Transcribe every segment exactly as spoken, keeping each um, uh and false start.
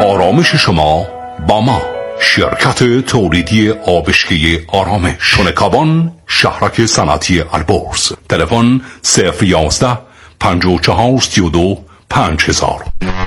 آرامش شما با ما. شرکت تولیدی آبشکه آرامش، تونکابان، شهرک صنعتی البرز. تلفن صفر یازده پنجاه و چهار سی و دو پنج هزار.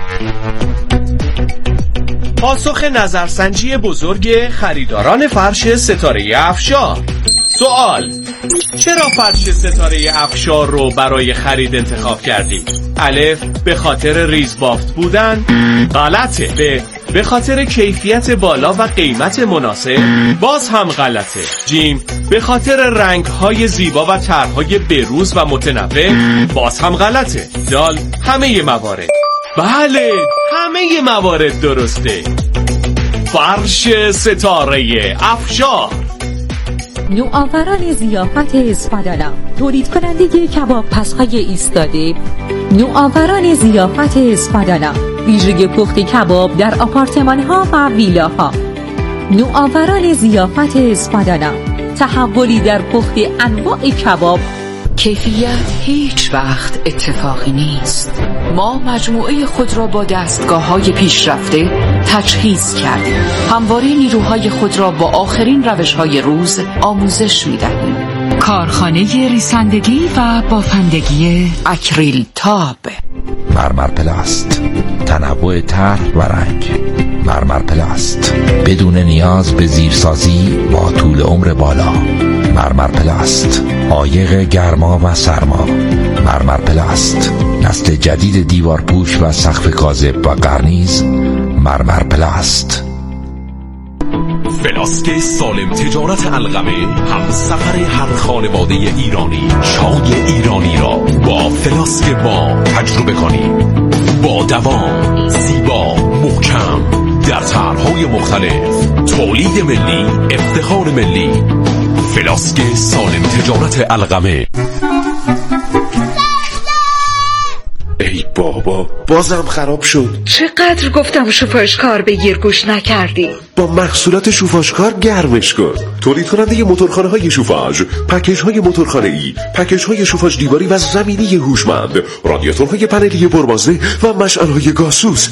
پاسخ نظرسنجی بزرگ خریداران فرش ستاره افشار. سوال: چرا فرش ستاره افشار رو برای خرید انتخاب کردی؟ الف: به خاطر ریزبافت بودن. غلطه. ب: به خاطر کیفیت بالا و قیمت مناسب. باز هم غلطه. جیم: به خاطر رنگ‌های زیبا و طرح‌های بروز و متنوع. باز هم غلطه. دال: همه موارد. بله، همه موارد درسته. فرش ستاره افشار. نوآوران ضیافت اسپادانا، تولید کننده کباب پزهای ایستاده. نوآوران ضیافت اسپادانا، ویژگی پخت کباب در آپارتمان ها و ویلاها. نوآوران ضیافت اسپادانا، تحولی در پخت انواع کباب. کیفیت هیچ وقت اتفاقی نیست. ما مجموعه خود را با دستگاه‌های پیشرفته تجهیز کردیم. همواره نیروهای خود را با آخرین روش‌های روز آموزش می‌دهیم. کارخانه ریسندگی و بافندگی اکریل تاب. مرمر پلاست، تنوع طرح و رنگ. مرمر پلاست، بدون نیاز به زیرسازی با طول عمر بالا. مرمر پلاست، عایق گرما و سرما. مرمر پلاست، نسل جدید دیوارپوش و سقف کاذب و قرنیز. مرمر پلاست. فلاسک سالم تجارت القمه، هم سفر هر خانواده ایرانی. چای ایرانی را با فلاسک ما تجربه کنید. با دوام، زیبا، محکم، در طرح‌های مختلف. تولید ملی، افتخار ملی. فلاسک سالم تجارت القمه. ای بابا، بازم خراب شد. چقدر گفتم شوفاژکار بگیر گوش نکردی. با محصولات شوفاژکار گرمش کن. تولید کننده موتورخانه های شوفاژ، پکیج های موتورخانه ای، پکیج های شوفاژ دیواری و زمینی هوشمند، رادیاتورهای پنلی پربازه و مشعل های گازسوز.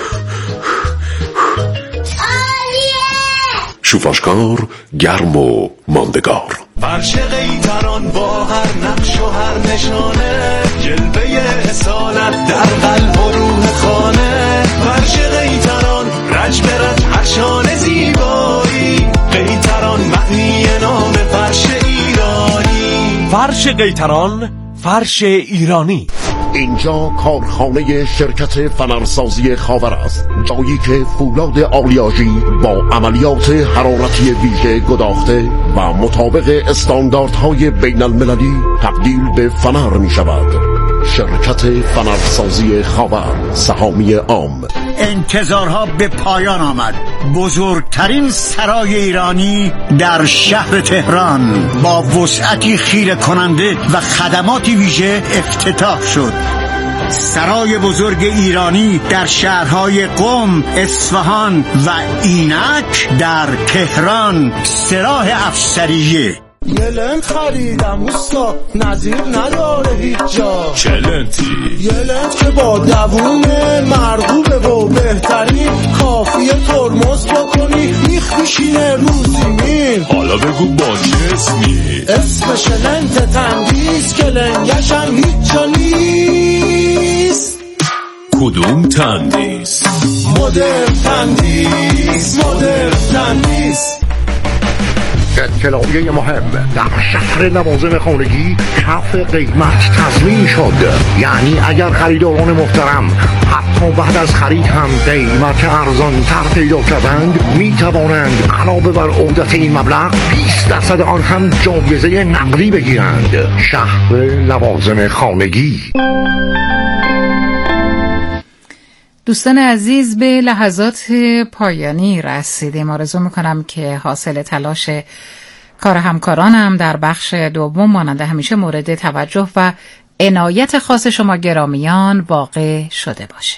شوفاژکار، گرم و ماندگار. فرش قیطران با هر نقش و هر نشانه، جلوه اصالت در قلب و روح خانه. فرش قیطران، رج به رج هر شانه زیبایی. قیطران معنی نام فرش ایرانی. فرش قیطران، فرش ایرانی. اینجا کارخانه شرکت فنرسازی خاور است، جایی که فولاد آلیاژی با عملیات حرارتی ویژه گداخته و مطابق استانداردهای بین المللی تبدیل به فنر می شود. شرکت فنرسازی خاور، سهامی عام. انتظارها به پایان آمد. بزرگترین سرای ایرانی در شهر تهران با وسعتی خیره کننده و خدماتی ویژه افتتاح شد. سرای بزرگ ایرانی در شهرهای قم، اصفهان و اینک در تهران، سراح افسریه. یه لنت خریدم اوستا، نظیر نداره هیچ جا. چه لنتی؟ یه لنت که با دوونه مرغوبه و بهترین، کافیه ترمز بکنی میخ میشینه رو زمین. حالا بگو با چه اسمی؟ اسمش لنت تندیس که لنگش هم هیچ جا نیست. کدوم تندیس؟ مدرن تندیس، مدرن تندیس. اطلاعیه مهم: در شهر لوازم خانگی کف قیمت تضمین شد. یعنی اگر خریداران محترم حتی بعد از خرید هم قیمت ارزان تر پیدا کردند، می توانند علاوه بر عودت این مبلغ بیست درصد آن هم جایزه نقدی بگیرند. شهر لوازم خانگی. دوستان عزیز، به لحظات پایانی رسیدیم. آرزو میکنم که حاصل تلاش کار همکارانم در بخش دوم مانند همیشه مورد توجه و عنایت خاص شما گرامیان واقع شده باشه.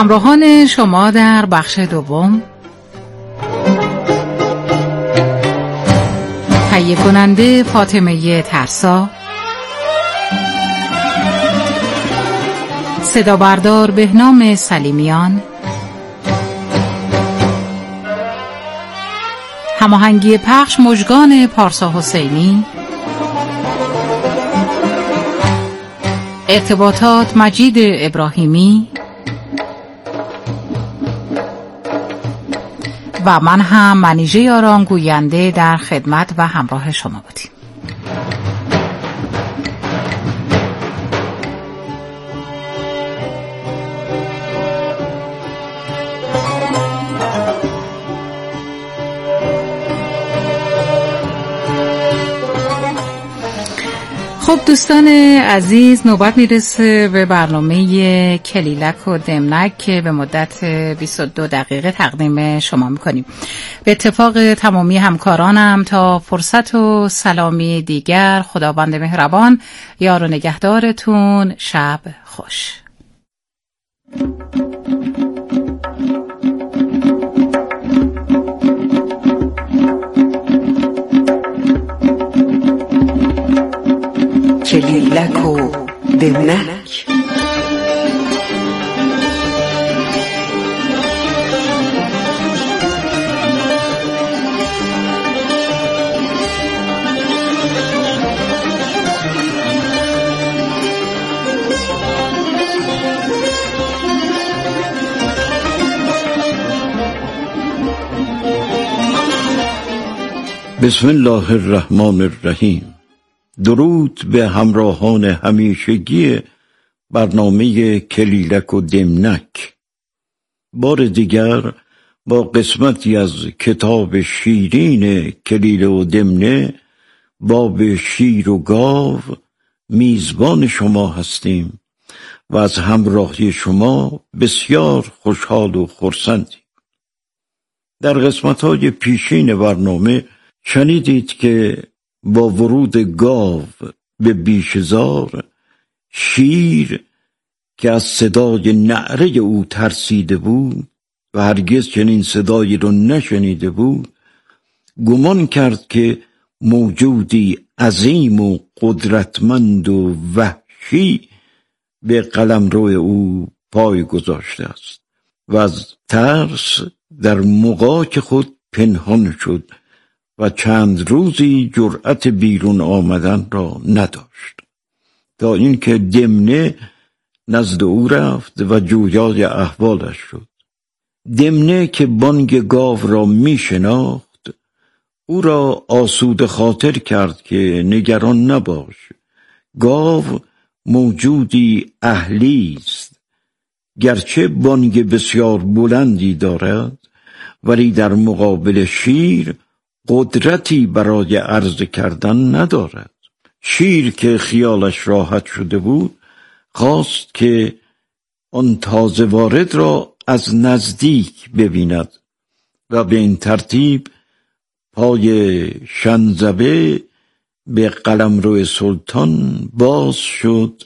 همراهان شما در بخش دوم تهیه کننده فاطمه ترسا، صدا بردار بهنام سلیمیان، هماهنگی پخش مژگان پارسا حسینی، ارتباطات مجید ابراهیمی و من هم منیژه یاران گوینده در خدمت و همراه شما بودیم. خب دوستان عزیز، نوبت میرسه به برنامه کلیلک و دمنک که به مدت بیست و دو دقیقه تقدیم شما میکنیم. به اتفاق تمامی همکارانم تا فرصت و سلامی دیگر، خداوند مهربان یار و نگهدارتون. شب خوش. کلیلک و دمنک. بسم الله الرحمن الرحیم. درود به همراهان همیشگی برنامه کلیلک و دمنک. بار دیگر با قسمتی از کتاب شیرین کلیله و دمنه باب شیر و گاو میزبان شما هستیم و از همراهی شما بسیار خوشحال و خرسندیم. در قسمت‌های پیشین برنامه شنیدید که با ورود گاو به بیشزار، شیر که از صدای نعره او ترسیده بود و هرگز چنین صدایی رو نشنیده بود، گمان کرد که موجودی عظیم و قدرتمند و وحشی به قلمرو او پای گذاشته است و از ترس در مغاک خود پنهان شد و چند روزی جرأت بیرون آمدن را نداشت، تا اینکه دمنه نزد او رفت و جویای احوالش شد. دمنه که بانگ گاو را می شناخت او را آسوده خاطر کرد که نگران نباش، گاو موجودی اهلی است، گرچه بانگ بسیار بلندی دارد ولی در مقابل شیر قدرتی برای عرض کردن ندارد. شیر که خیالش راحت شده بود خواست که آن تازه وارد را از نزدیک ببیند و به این ترتیب پای شنزبه به قلمرو سلطان باز شد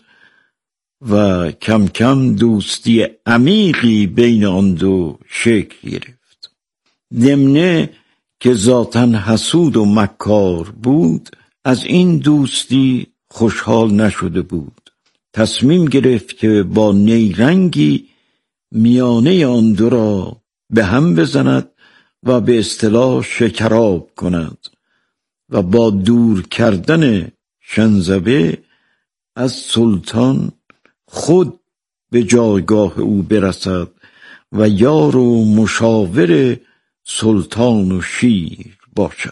و کم کم دوستی عمیقی بین آن دو شکل گرفت. دمنه که ذاتاً حسود و مکار بود از این دوستی خوشحال نشده بود. تصمیم گرفت که با نیرنگی میانه آن دو را به هم بزند و به اصطلاح شکراب کند و با دور کردن شنزبه از سلطان خود به جایگاه او برسد و یار و مشاور سلطان و شیر باشد.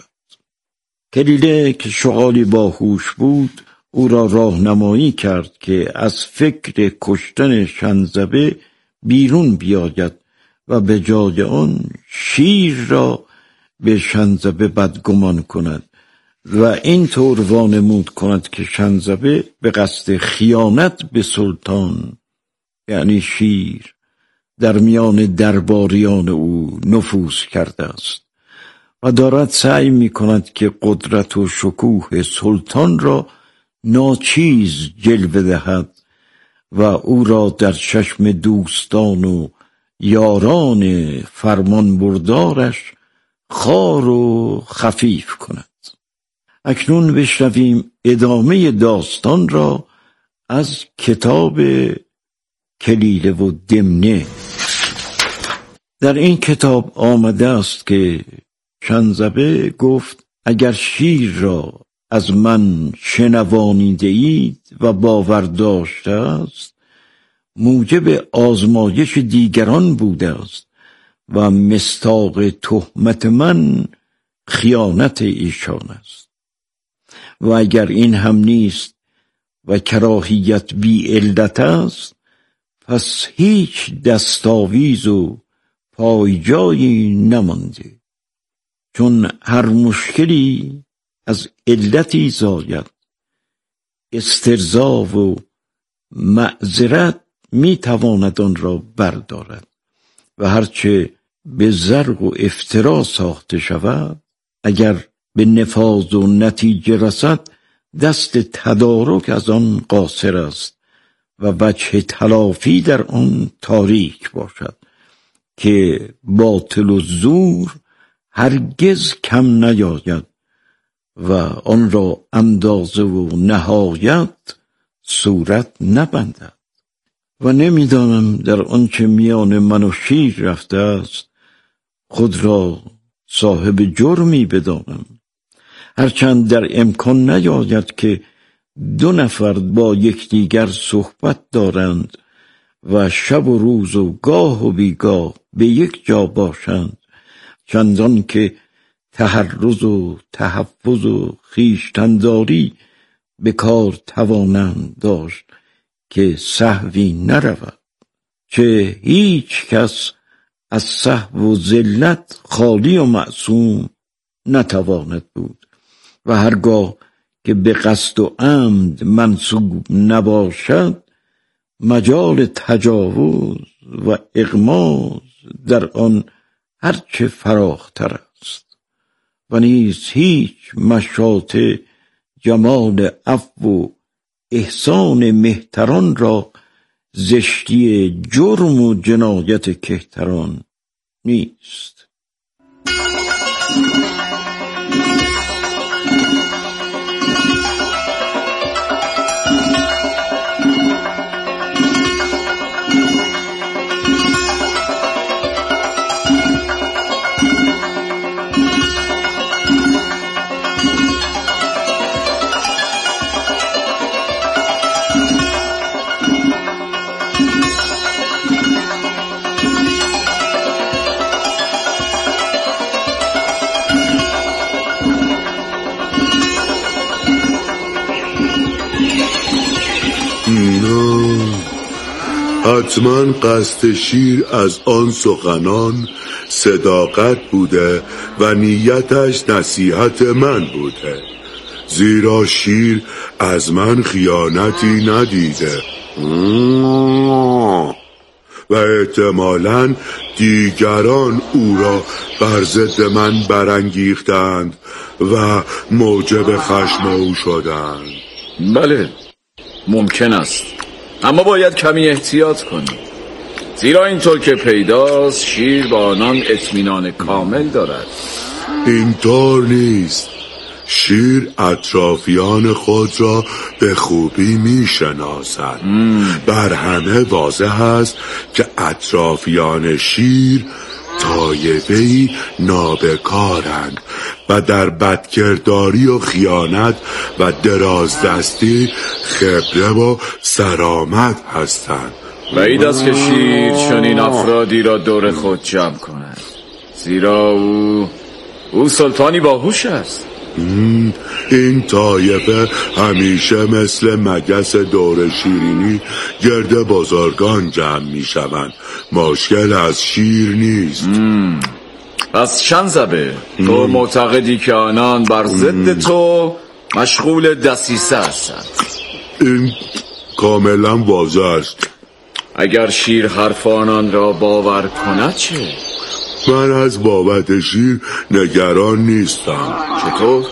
کلیله که شغالی باهوش بود او را راهنمایی کرد که از فکر کشتن شنزبه بیرون بیاید و به جای آن شیر را به شنزبه بدگمان کند و این طور وانمود کند که شنزبه به قصد خیانت به سلطان یعنی شیر در میان درباریان او نفوذ کرده است و دارد سعی می کند که قدرت و شکوه سلطان را ناچیز جلوه دهد و او را در چشم دوستان و یاران فرمان بردارش خار و خفیف کند. اکنون بشنویم ادامه داستان را از کتاب کلیله و دمنه. در این کتاب آمده است که شنزبه گفت اگر شیر را از من شنوانیده اید و باور داشته است، موجب آزمایش دیگران بوده است و مصداق تهمت من خیانت ایشان است. و اگر این هم نیست و کراهیت بی علت است، پس هیچ دستاویز و پایجایی نمانده، چون هر مشکلی از علتی زاید. استرضا و معذرت می تواند آن را بردارد و هرچه به زرق و افترا ساخته شود، اگر به نفاذ و نتیجه رسد، دست تدارک از آن قاصر است و وجه تلافی در آن تاریک باشد که باطل و زور هرگز کم نیاید و آن را اندازه و نهایت صورت نبندد. و نمیدانم در آنچه میان من و شیر رفته است خود را صاحب جرمی بدانم، هرچند در امکان نیاید که دو نفر با یکدیگر صحبت دارند و شب و روز و گاه و بیگاه به یک جا باشند، چندان که تحرز و تحفظ و خویشتنداری به کار توانند داشت که سهوی نرود. چه هیچ کس از سهو و ذلت خالی و معصوم نتواند بود و هرگاه که به قصد و عمد منسوب نباشد، مجال تجاوز و اغماض در آن هرچه فراختر است و نیز هیچ مشاط جمال عفو و احسان مهتران را زشتی جرم و جنایت کهتران نیست. حتما قصد شیر از آن سخنان صداقت بوده و نیتش نصیحت من بوده، زیرا شیر از من خیانتی ندیده و احتمالاً دیگران او را بر ضد من برانگیختند و موجب خشم او شدند. بله، ممکن است، اما باید کمی احتیاط کنیم، زیرا اینطور که پیداست شیر با آنان اطمینان کامل دارد. اینطور نیست. شیر اطرافیان خود را به خوبی می شناسد. بر همه واضح است که اطرافیان شیر طایفه‌ای نابکارند و در بدکرداری و خیانت و درازدستی خبره و سرآمد هستند. بعید است که شیر چنین افرادی را دور خود جمع کند، زیرا او او سلطانی باهوش است. این طایفه همیشه مثل مگس دور شیرینی گرد بزرگان جمع می شوند. مشکل از شیر نیست. مم. پس شنزبه، تو معتقدی که آنان بر ضد تو مشغول دسیسه هستند؟ این کاملا واضح است. اگر شیر حرف آنان را باور کند چه؟ من از بابت شیر نگران نیستم. چطور؟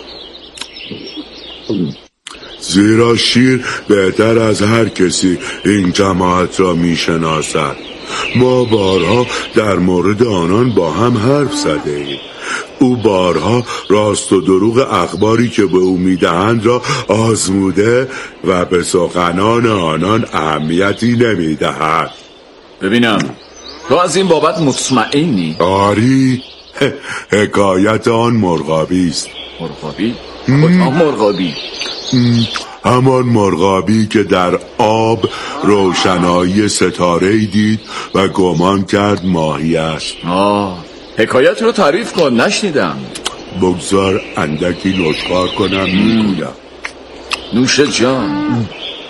زیرا شیر بهتر از هر کسی این جماعت را می شناسد ما بارها در مورد آنان با هم حرف زده ایم. او بارها راست و دروغ اخباری که به او میدهند را آزموده و به سخنان آنان اهمیتی نمیدهد. ببینم تو از این بابت مطمئنی؟ آری، حکایت آن مرغابی است. مرغابی؟ کدام مرغابی؟ همان مرغابی که در آب روشنایی ستاره‌ای دید و گمان کرد ماهی است. آه، حکایت رو تعریف کن، نشنیدم. بگذار اندکی نشخوار کنم میگویم. نوش جان.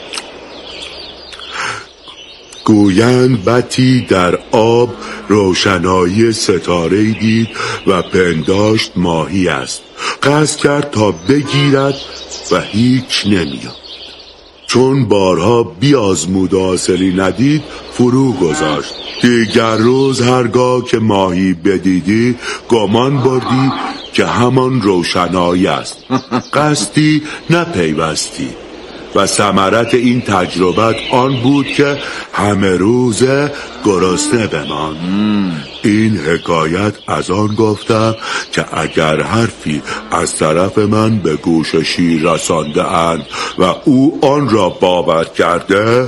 گویند بتی در آب روشنایی ستاره‌ای دید و پنداشت ماهی است. قصد کرد تا بگیرد و هیچ نمیاد. چون بارها بیازمود و حاصلی ندید فرو گذاشت. دیگر روز هرگاه که ماهی بدیدی گمان بردی که همان روشنایی است. قصدی نپیوستی و ثمرت این تجربت آن بود که همه روزه گرسنه بمان. این حکایت از آن گفتم که اگر حرفی از طرف من به گوش شیر رسانده اند و او آن را باور کرده،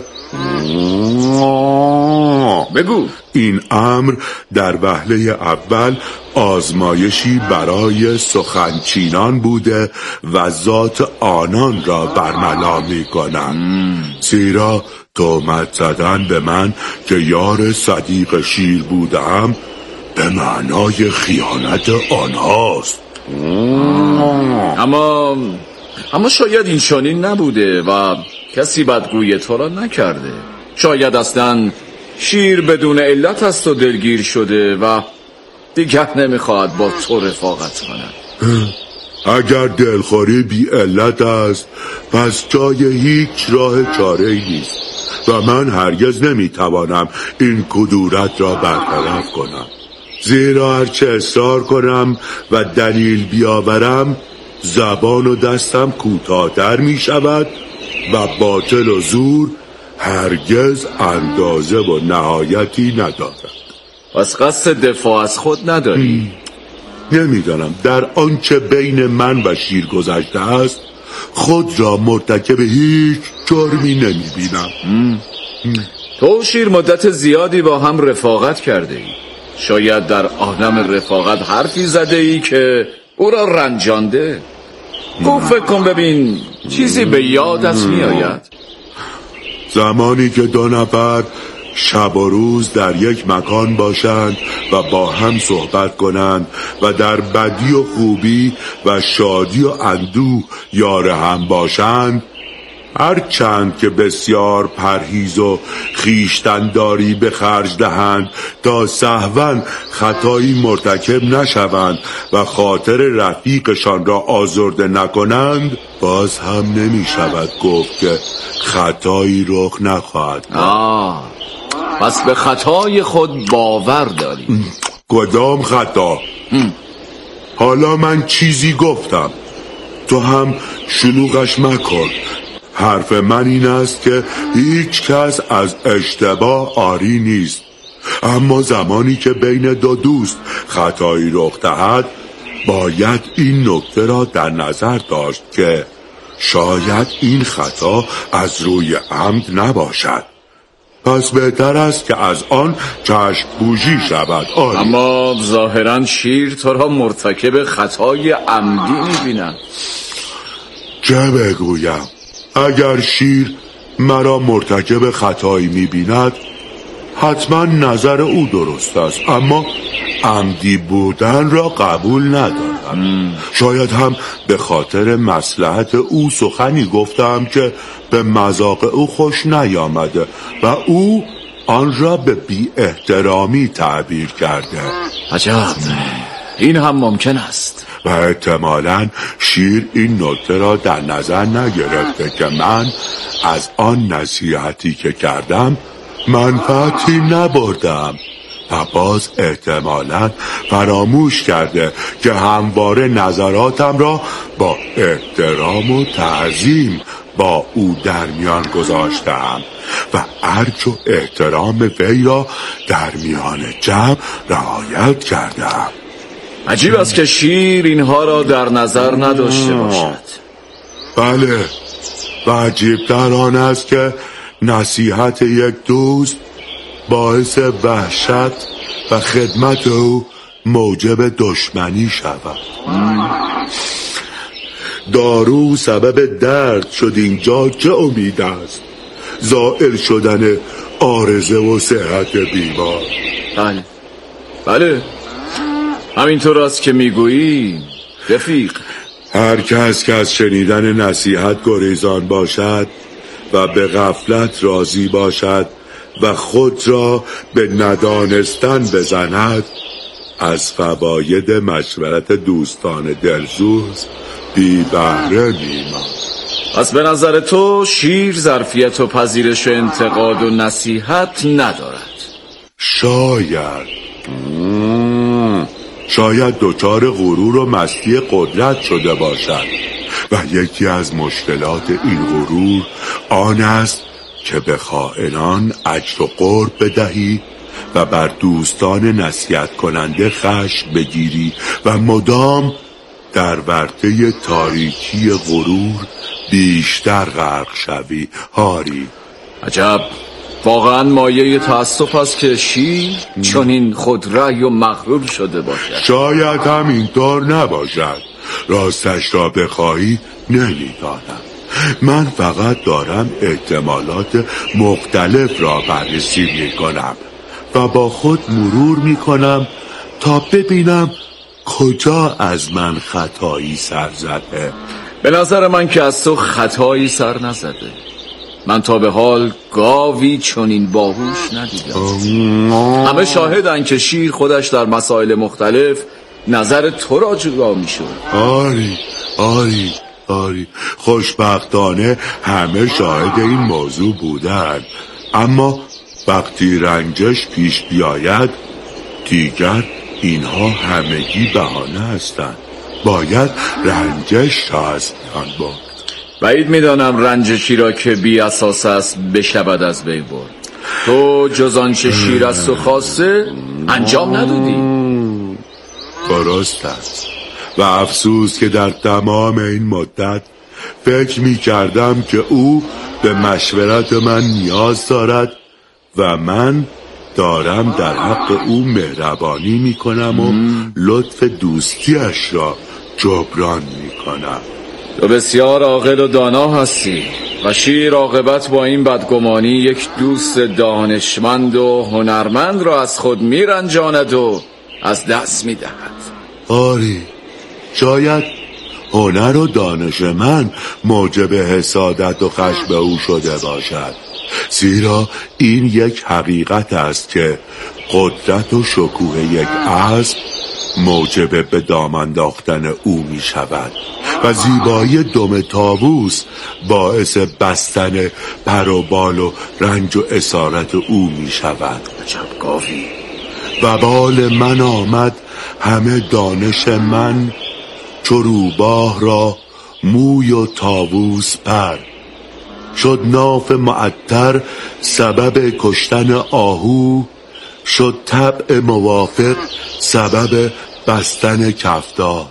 بگو. این امر در وهله اول آزمایشی برای سخنچینان بوده و ذات آنان را برملا می کنند. زیرا تهمت زدن به من که یار صدیق شیر بودم به معنای خیانت آنهاست. اما اما شاید این چنین نبوده و کسی بدگویی تو را نکرده. شاید اصلا شیر بدون علت است و دلگیر شده و دیگر نمیخواهد با تو رفاقت کند. اگر دلخوری بی علت است پس جای هیچ راه چاره ای نیست و من هرگز نمیتوانم این کدورت را برطرف کنم. زیرا هرچه اصرار کنم و دلیل بیاورم زبان و دستم کوتاه‌تر می شود و باطل و زور هرگز اندازه و نهایتی ندارد. پس قصد دفاع از خود نداری؟ نمیدانم در آنچه بین من و شیر گذشته است خود را مرتکب هیچ جرمی نمی بینم. تو شیر مدت زیادی با هم رفاقت کرده ای. شاید در عالم رفاقت حرفی زده ای که او را رنجانده. تو فکر کن ببین چیزی به یادت می آید. زمانی که دو نفر شب و روز در یک مکان باشند و با هم صحبت کنند و در بدی و خوبی و شادی و اندوه یار هم باشند، هر چند که بسیار پرهیز و خویشتن‌داری به خرج دهند تا سهواً خطایی مرتکب نشوند و خاطر رفیقشان را آزرده نکنند، باز هم نمی شود گفت که خطایی رخ نخواهد. آه، پس به خطای خود باور داری. کدام خطا؟ حالا من چیزی گفتم، تو هم شلوغش مکن. حرف من این است که هیچ کس از اشتباه آری نیست، اما زمانی که بین دو دوست خطایی رخ دهد باید این نکته را در نظر داشت که شاید این خطا از روی عمد نباشد. پس بهتر است که از آن چشم پوشی شود. آری. اما ظاهرا شیر تو را مرتکب خطای عمدی می‌بینم. چه بگویم؟ اگر شیر مرا مرتکب خطایی می‌بیند حتما نظر او درست است، اما عمدی بودن را قبول ندارم. شاید هم به خاطر مصلحت او سخنی گفتم که به مذاق او خوش نیامده و او آن را به بی احترامی تعبیر کرده. عجب، این هم ممکن است. و احتمالاً شیر این نکته را در نظر نگرفته که من از آن نصیحتی که کردم منفعتی نبردم و باز احتمالاً فراموش کرده که همواره نظراتم را با احترام و تعظیم با او در میان گذاشتم و ارج و احترام وی را در میان جمع رعایت کردم. عجیب است که شیر اینها را در نظر نداشته باشد. بله، و عجیب‌تر آن است که نصیحت یک دوست باعث وحشت و خدمت او موجب دشمنی شود. دارو سبب درد شد، اینجا چه امید است؟ زائل شدن عارضه و صحت بیمار. بله بله، همینطور است که میگویی رفیق. هر کس که از شنیدن نصیحت گریزان باشد و به غفلت راضی باشد و خود را به ندانستن بزند، از فواید مشورت دوستان دلسوز بی بهره میماند. پس به نظر تو شیر ظرفیت و پذیرش و انتقاد و نصیحت ندارد؟ شاید مم. شاید دچار غرور و مستی قدرت شده باشد و یکی از مشکلات این غرور آن است که به خائنان اجر و قرب بدهی و بر دوستان نصیحت کننده خشم بگیری و مدام در ورطه تاریکی غرور بیشتر غرق شوی. هاری، عجب، واقعا مایه تأسف است که شیر چون این خودرأی و مغرور شده باشد. شاید هم اینطور نباشد. راستش را بخواهی نمیدانم. من فقط دارم احتمالات مختلف را بررسی می کنم و با خود مرور می کنم تا ببینم کجا از من خطایی سر زده. به نظر من که از تو خطایی سر نزده. من تا به حال گاوی چون این باهوش ندیدم. همه شاهدن که شیر خودش در مسائل مختلف نظر تو را جدا می شود. آری آری آری خوشبختانه همه شاهد این موضوع بودن، اما وقتی رنجش پیش بیاید دیگر اینها همگی بهانه هستند. باید رنجش را از میان برد. بعید میدانم رنجشی را که بی اساس است بشود از بین برد. تو جز آنچه شیر از تو خواسته انجام ندادی. درست است و افسوس که در تمام این مدت فکر می کردم که او به مشورت من نیاز دارد و من دارم در حق او مهربانی می کنم و لطف دوستیش را جبران می کنم. تو بسیار عاقل و دانا هستی و شیر عاقبت با این بدگمانی یک دوست دانشمند و هنرمند را از خود می رنجاند و از دست می دهد. آری، شاید هنر و دانش من موجب حسادت و خشم او شده باشد، زیرا این یک حقیقت است که قدرت و شکوه یک اسب موجب به دام انداختن او می شود و زیبایی دم طاووس باعث بستن پر و بال و رنج و اسارت او می شود. عجب گاوی. و بال من آمد همه دانش من چو روباه را موی و طاووس پر، شد ناف معطر سبب کشتن آهو، شد طبع موافق سبب بستن کفتار.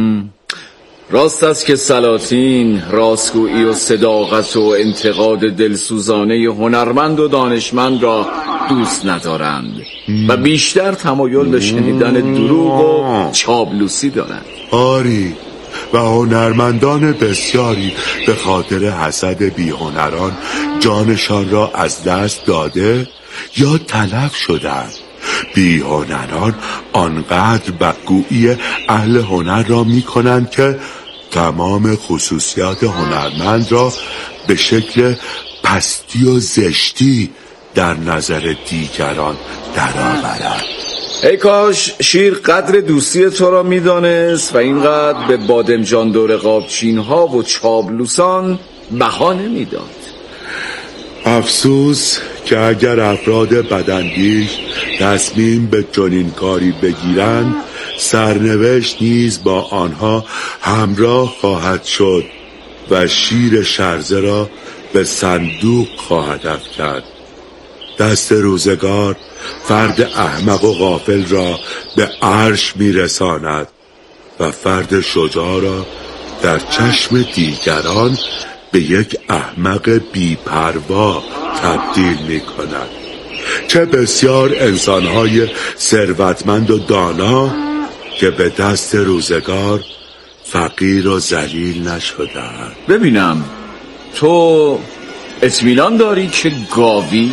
راست است که سلاطین راستگویی و صداقت و انتقاد دلسوزانه هنرمند و دانشمند را دوست ندارند و بیشتر تمایل به شنیدن دروغ و چابلوسی دارند. آری، و هنرمندان بسیاری به خاطر حسد بیهنران جانشان را از دست داده یا تلف شدند. بیهنران آنقدر بدگویی اهل هنر را می کنند که تمام خصوصیات هنرمند را به شکل پستی و زشتی در نظر دیگران درآورند. ای کاش شیر قدر دوستی تو را می دانست و اینقدر به بادمجان دور قابچین ها و چابلوسان بها نمی داد. افسوس که اگر افراد بداندیش تصمیم به چنین کاری بگیرند، سرنوشت نیز با آنها همراه خواهد شد و شیر شرزه را به صندوق خواهد افکند. دست روزگار فرد احمق و غافل را به عرش میرساند و فرد شجاع را در چشم دیگران به یک احمق بی‌پروا تبدیل می کند. چه بسیار انسانهای ثروتمند و دانا که به دست روزگار فقیر و ذلیل نشدند. ببینم تو اطمینان داری که گاوی؟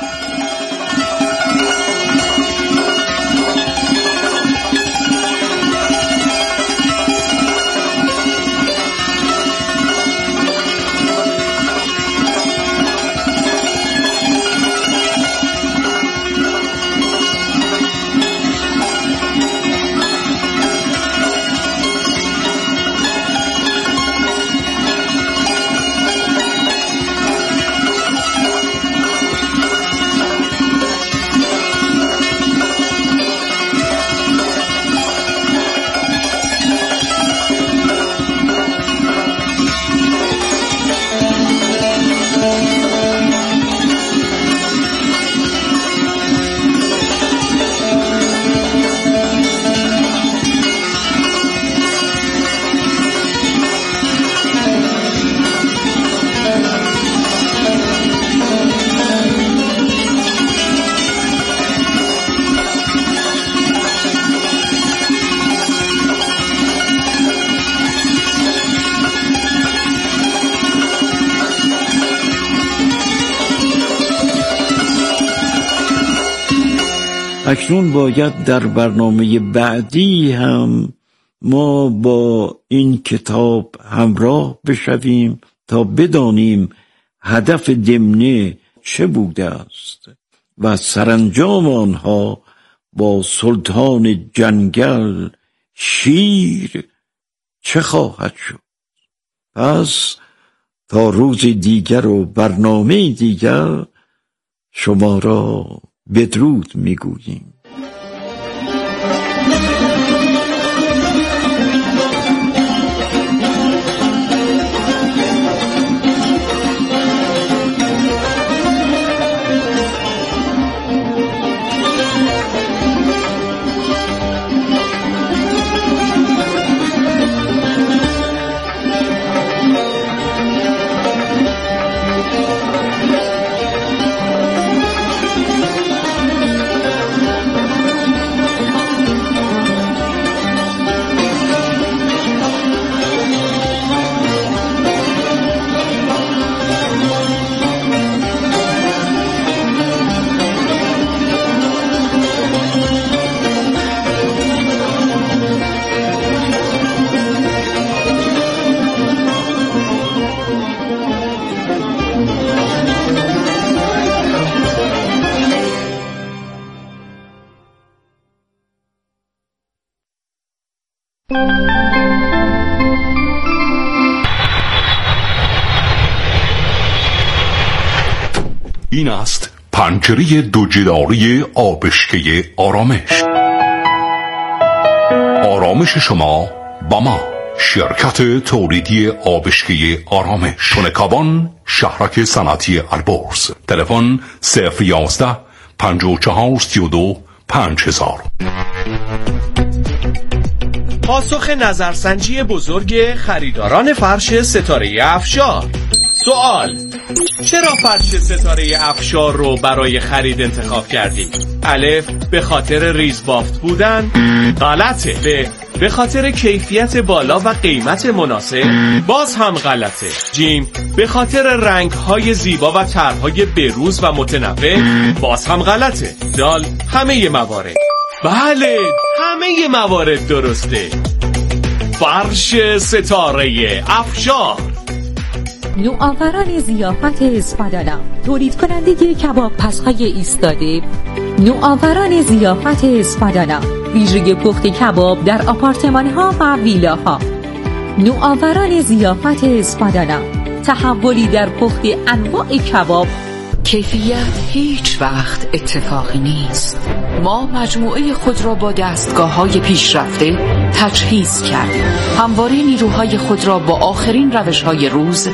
اکنون باید در برنامه بعدی هم ما با این کتاب همراه بشویم تا بدانیم هدف دمنه چه بوده است و سرانجام آنها با سلطان جنگل شیر چه خواهد شد. پس تا روز دیگر و برنامه دیگر شما را بدرود میگوییم. این است پنجره دو جداری آبشکه آرامش. آرامش شما با ما، شرکت تولیدی آبشکه آرامش، تونکابان، شهرک صنعتی البرز. تلفن صفر یازده پنجاه و چهار سی و دو پنج هزار. پاسخ نظرسنجی بزرگ خریداران فرش ستاره افشار. سوال: چرا فرش ستاره افشار رو برای خرید انتخاب کردی؟ الف: به خاطر ریزبافت بودن. غلطه. ب: به خاطر کیفیت بالا و قیمت مناسب. باز هم غلطه. جیم: به خاطر رنگ‌های زیبا و طرح‌های بروز و متنوع. باز هم غلطه. دال: همه موارد. بله، همه موارد درسته. فرش ستاره افشار. نوآوران ضیافت اسپادانا، تولید کننده کباب پزهای ایستاده. نوآوران ضیافت اسپادانا، ویژگی پخت کباب در آپارتمان‌ها و ویلاها. نوآوران ضیافت اسپادانا، تحولی در پخت انواع کباب کیفیت هیچ وقت اتفاقی نیست. ما مجموعه خود را با دستگاه‌های پیشرفته تجهیز کردیم. همواره نیروهای خود را با آخرین روش‌های روز